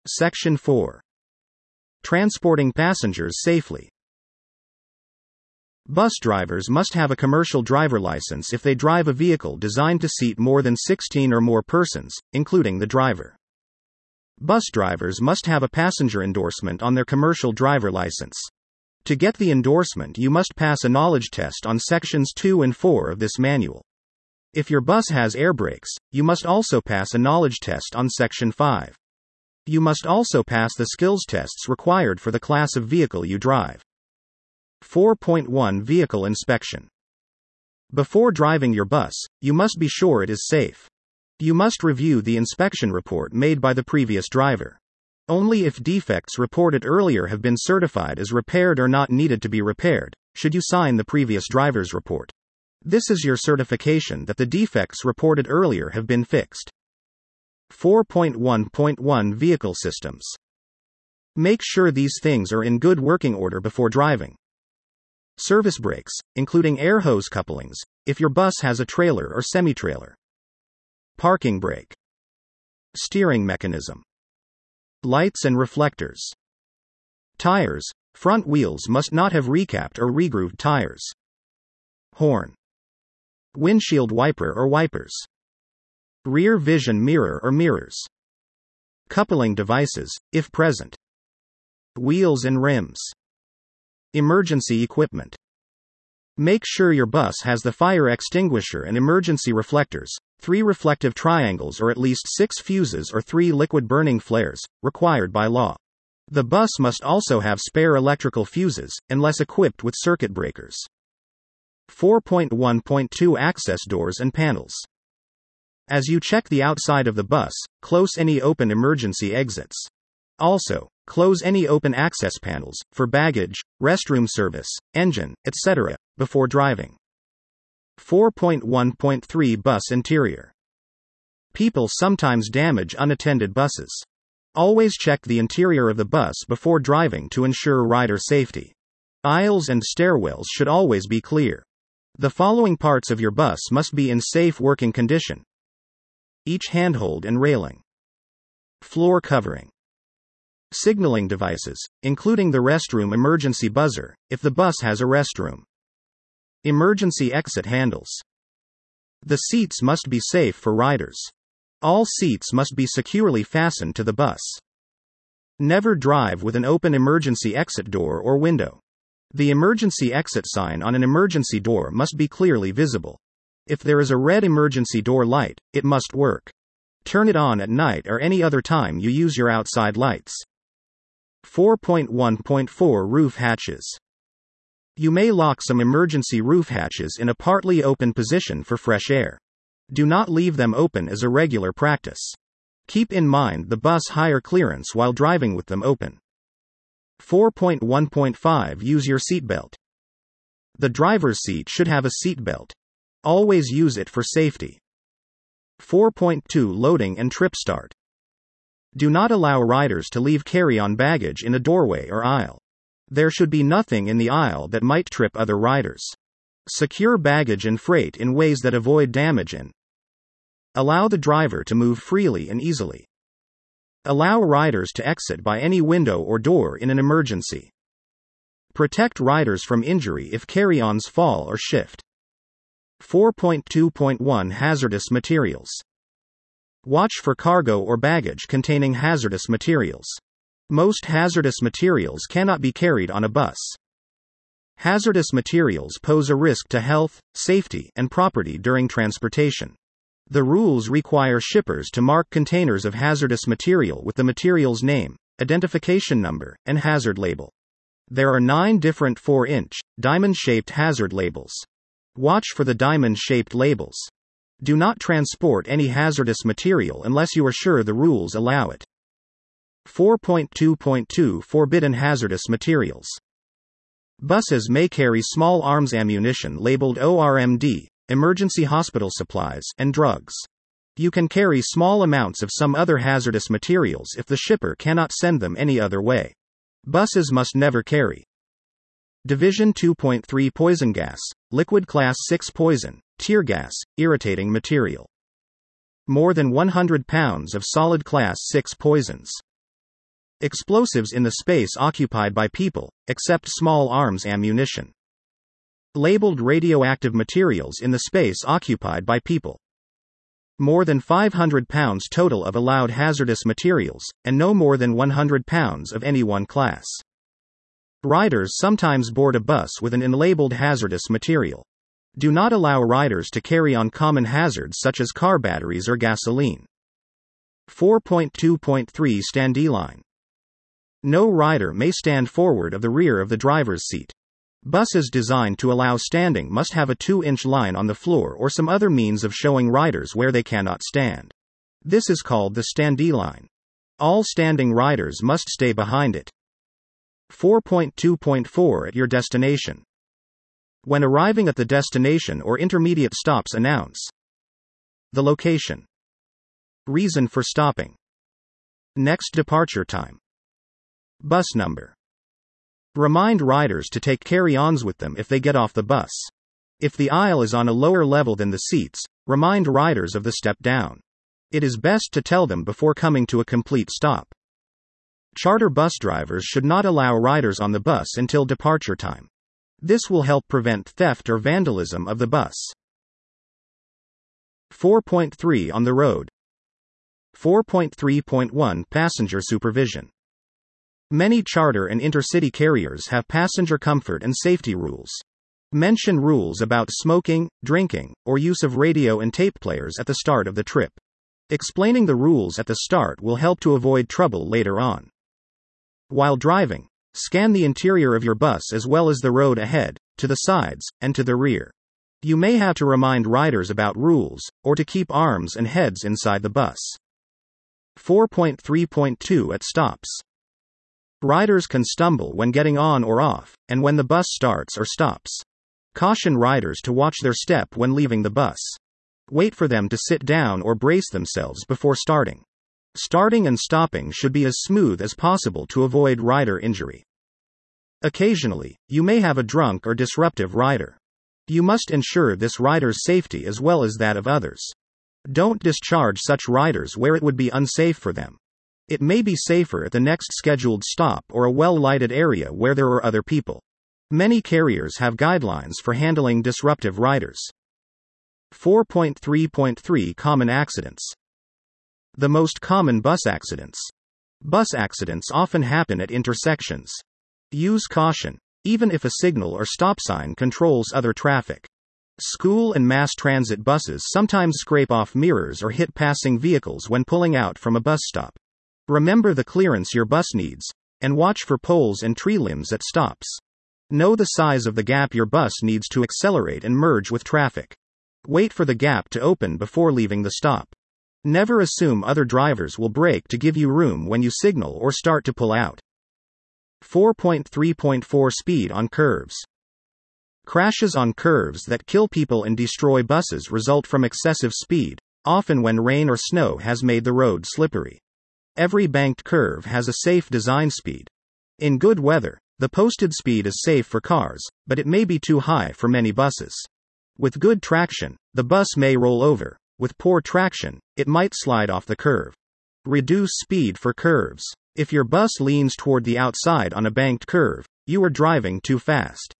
Section 4. Transporting passengers safely. Bus drivers must have a commercial driver license if they drive a vehicle designed to seat more than 16 or more persons, including the driver. Bus drivers must have a passenger endorsement on their commercial driver license. To get the endorsement, you must pass a knowledge test on sections 2 and 4 of this manual. If your bus has air brakes, you must also pass a knowledge test on section 5. You must also pass the skills tests required for the class of vehicle you drive. 4.1 Vehicle Inspection. Before driving your bus, you must be sure it is safe. You must review the inspection report made by the previous driver. Only if defects reported earlier have been certified as repaired or not needed to be repaired, should you sign the previous driver's report. This is your certification that the defects reported earlier have been fixed. 4.1.1 Vehicle Systems. Make sure these things are in good working order before driving. Service brakes, including air hose couplings, if your bus has a trailer or semi-trailer. Parking brake. Steering mechanism. Lights and reflectors. Tires, front wheels must not have recapped or regrooved tires. Horn. Windshield wiper or wipers. Rear vision mirror or mirrors. Coupling devices, if present. Wheels and rims. Emergency equipment. Make sure your bus has the fire extinguisher and emergency reflectors, 3 reflective triangles or at least 6 fuses or 3 liquid burning flares, required by law. The bus must also have spare electrical fuses, unless equipped with circuit breakers. 4.1.2 Access doors and panels. As you check the outside of the bus, close any open emergency exits. Also, close any open access panels, for baggage, restroom service, engine, etc., before driving. 4.1.3 Bus interior. People sometimes damage unattended buses. Always check the interior of the bus before driving to ensure rider safety. Aisles and stairwells should always be clear. The following parts of your bus must be in safe working condition. Each handhold and railing. Floor covering. Signaling devices, including the restroom emergency buzzer, if the bus has a restroom. Emergency exit handles. The seats must be safe for riders. All seats must be securely fastened to the bus. Never drive with an open emergency exit door or window. The emergency exit sign on an emergency door must be clearly visible. If there is a red emergency door light, it must work. Turn it on at night or any other time you use your outside lights. 4.1.4 Roof hatches. You may lock some emergency roof hatches in a partly open position for fresh air. Do not leave them open as a regular practice. Keep in mind the bus higher clearance while driving with them open. 4.1.5 Use your seatbelt. The driver's seat should have a seatbelt. Always use it for safety. 4.2 Loading and trip start. Do not allow riders to leave carry-on baggage in a doorway or aisle. There should be nothing in the aisle that might trip other riders. Secure baggage and freight in ways that avoid damage and allow the driver to move freely and easily. Allow riders to exit by any window or door in an emergency. Protect riders from injury if carry-ons fall or shift. 4.2.1 Hazardous materials. Watch for cargo or baggage containing hazardous materials. Most hazardous materials cannot be carried on a bus. Hazardous materials pose a risk to health, safety, and property during transportation. The rules require shippers to mark containers of hazardous material with the material's name, identification number, and hazard label. There are 9 different 4-inch, diamond-shaped hazard labels. Watch for the diamond-shaped labels. Do not transport any hazardous material unless you are sure the rules allow it. 4.2.2 Forbidden hazardous materials. Buses may carry small arms ammunition labeled ORMD, emergency hospital supplies, and drugs. You can carry small amounts of some other hazardous materials if the shipper cannot send them any other way. Buses must never carry Division 2.3 Poison gas, liquid class 6 poison, tear gas, irritating material. More than 100 pounds of solid class 6 poisons. Explosives in the space occupied by people, except small arms ammunition. Labeled radioactive materials in the space occupied by people. More than 500 pounds total of allowed hazardous materials, and no more than 100 pounds of any one class. Riders sometimes board a bus with an unlabeled hazardous material. Do not allow riders to carry on common hazards such as car batteries or gasoline. 4.2.3 Standee line. No rider may stand forward of the rear of the driver's seat. Buses designed to allow standing must have a 2-inch line on the floor or some other means of showing riders where they cannot stand. This is called the standee line. All standing riders must stay behind it. 4.2.4 At your destination. When arriving at the destination or intermediate stops, announce the location, reason for stopping, next departure time, bus number. Remind riders to take carry-ons with them if they get off the bus. If the aisle is on a lower level than the seats, remind riders of the step down. It is best to tell them before coming to a complete stop. Charter bus drivers should not allow riders on the bus until departure time. This will help prevent theft or vandalism of the bus. 4.3 On the road. 4.3.1 Passenger supervision. Many charter and intercity carriers have passenger comfort and safety rules. Mention rules about smoking, drinking, or use of radio and tape players at the start of the trip. Explaining the rules at the start will help to avoid trouble later on. While driving, scan the interior of your bus as well as the road ahead, to the sides, and to the rear. You may have to remind riders about rules, or to keep arms and heads inside the bus. 4.3.2 At stops. Riders can stumble when getting on or off, and when the bus starts or stops. Caution riders to watch their step when leaving the bus. Wait for them to sit down or brace themselves before starting. Starting and stopping should be as smooth as possible to avoid rider injury. Occasionally, you may have a drunk or disruptive rider. You must ensure this rider's safety as well as that of others. Don't discharge such riders where it would be unsafe for them. It may be safer at the next scheduled stop or a well-lighted area where there are other people. Many carriers have guidelines for handling disruptive riders. 4.3.3 Common accidents. The most common bus accidents. Bus accidents often happen at intersections. Use caution, even if a signal or stop sign controls other traffic. School and mass transit buses sometimes scrape off mirrors or hit passing vehicles when pulling out from a bus stop. Remember the clearance your bus needs, and watch for poles and tree limbs at stops. Know the size of the gap your bus needs to accelerate and merge with traffic. Wait for the gap to open before leaving the stop. Never assume other drivers will brake to give you room when you signal or start to pull out. 4.3.4 Speed on curves. Crashes on curves that kill people and destroy buses result from excessive speed, often when rain or snow has made the road slippery. Every banked curve has a safe design speed. In good weather, the posted speed is safe for cars, but it may be too high for many buses. With good traction, the bus may roll over. With poor traction, it might slide off the curve. Reduce speed for curves. If your bus leans toward the outside on a banked curve, you are driving too fast.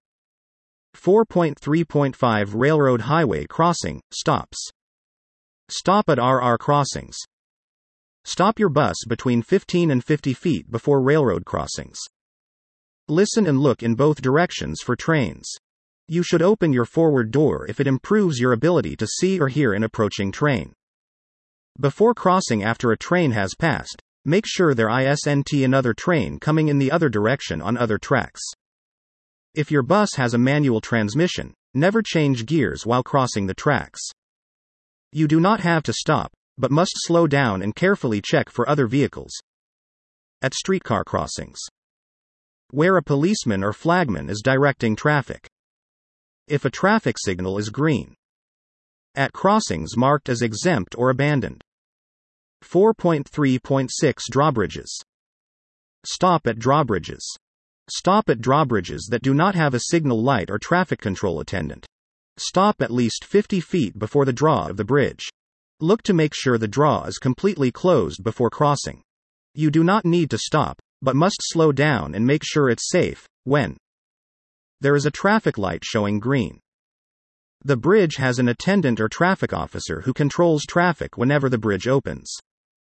4.3.5 Railroad highway crossing, stops. Stop at RR crossings. Stop your bus between 15 and 50 feet before railroad crossings. Listen and look in both directions for trains. You should open your forward door if it improves your ability to see or hear an approaching train. Before crossing after a train has passed, make sure there isn't another train coming in the other direction on other tracks. If your bus has a manual transmission, never change gears while crossing the tracks. You do not have to stop, but must slow down and carefully check for other vehicles. At streetcar crossings. Where a policeman or flagman is directing traffic. If a traffic signal is green. At crossings marked as exempt or abandoned. 4.3.6 Drawbridges. Stop at drawbridges. Stop at drawbridges that do not have a signal light or traffic control attendant. Stop at least 50 feet before the draw of the bridge. Look to make sure the draw is completely closed before crossing. You do not need to stop, but must slow down and make sure it's safe when there is a traffic light showing green. The bridge has an attendant or traffic officer who controls traffic whenever the bridge opens.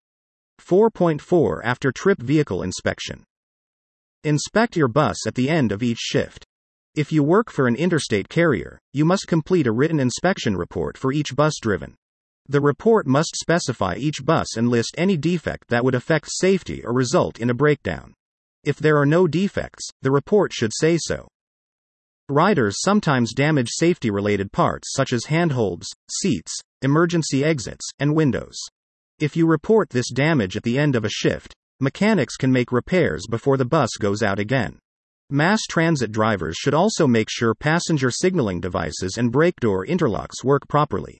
4.4 After trip vehicle inspection. Inspect your bus at the end of each shift. If you work for an interstate carrier, you must complete a written inspection report for each bus driven. The report must specify each bus and list any defect that would affect safety or result in a breakdown. If there are no defects, the report should say so. Riders sometimes damage safety-related parts such as handholds, seats, emergency exits, and windows. If you report this damage at the end of a shift, mechanics can make repairs before the bus goes out again. Mass transit drivers should also make sure passenger signaling devices and brake door interlocks work properly.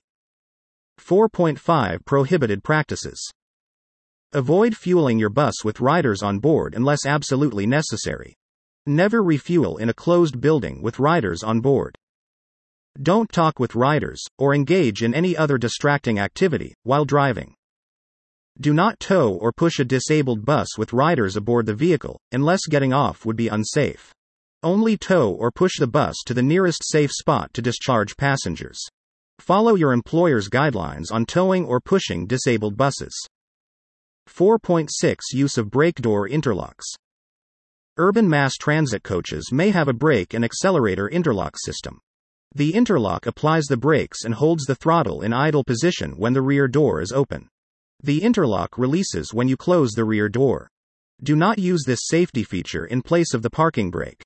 4.5 Prohibited practices. Avoid fueling your bus with riders on board unless absolutely necessary. Never refuel in a closed building with riders on board. Don't talk with riders, or engage in any other distracting activity, while driving. Do not tow or push a disabled bus with riders aboard the vehicle, unless getting off would be unsafe. Only tow or push the bus to the nearest safe spot to discharge passengers. Follow your employer's guidelines on towing or pushing disabled buses. 4.6 Use of brake door interlocks. Urban mass transit coaches may have a brake and accelerator interlock system. The interlock applies the brakes and holds the throttle in idle position when the rear door is open. The interlock releases when you close the rear door. Do not use this safety feature in place of the parking brake.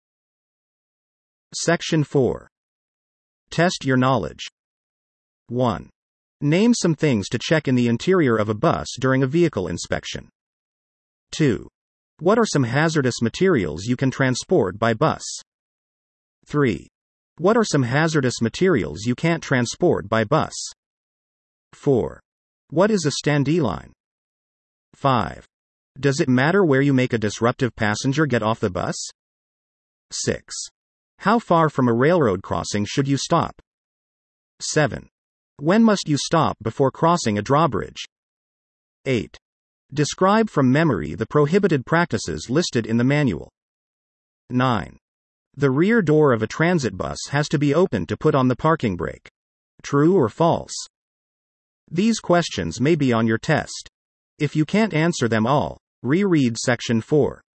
Section 4. Test your knowledge. 1. Name some things to check in the interior of a bus during a vehicle inspection. 2. What are some hazardous materials you can transport by bus? 3. What are some hazardous materials you can't transport by bus? 4. What is a standee line? 5. Does it matter where you make a disruptive passenger get off the bus? 6. How far from a railroad crossing should you stop? 7. When must you stop before crossing a drawbridge? 8. Describe from memory the prohibited practices listed in the manual. 9. The rear door of a transit bus has to be open to put on the parking brake. True or false? These questions may be on your test. If you can't answer them all, reread Section 4.